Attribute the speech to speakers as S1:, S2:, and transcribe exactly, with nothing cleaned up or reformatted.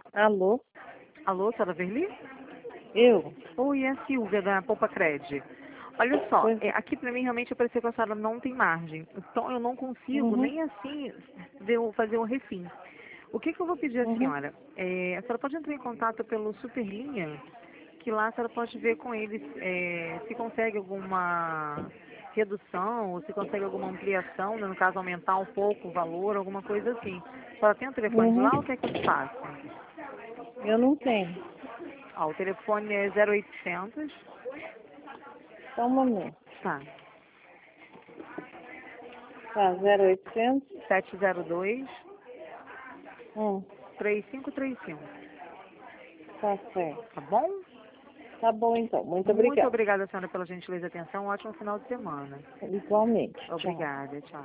S1: Alô?
S2: Alô, senhora Verli?
S1: Eu?
S2: Oi, é a Silvia da Poupa Cred. Olha só,
S1: Pois.
S2: é, aqui para mim realmente apareceu que a senhora não tem margem. Então eu não consigo
S1: Uhum,
S2: nem assim ver o- fazer um refim. O que, que eu vou pedir à
S1: uhum,
S2: senhora? É, a senhora pode entrar em contato pelo Superlinha, que lá a senhora pode ver com eles é, se consegue alguma redução ou se consegue alguma ampliação, né, no caso aumentar um pouco o valor, alguma coisa assim. A senhora tem o telefone de
S1: uhum.
S2: lá ou quer que eu te passe?
S1: Eu não tenho.
S2: Ó, o telefone é zero oitocentos.
S1: Só um momento.
S2: Tá.
S1: Tá, zero oitocentos.
S2: sete zero dois,
S1: Hum,
S2: três cinco três cinco.
S1: tá certo.
S2: Tá bom?
S1: Tá bom então. Muito
S2: Muito
S1: obrigada.
S2: obrigada, senhora, pela gentileza e atenção. Um ótimo final de semana.
S1: Igualmente. Tchau.
S2: Obrigada. Tchau.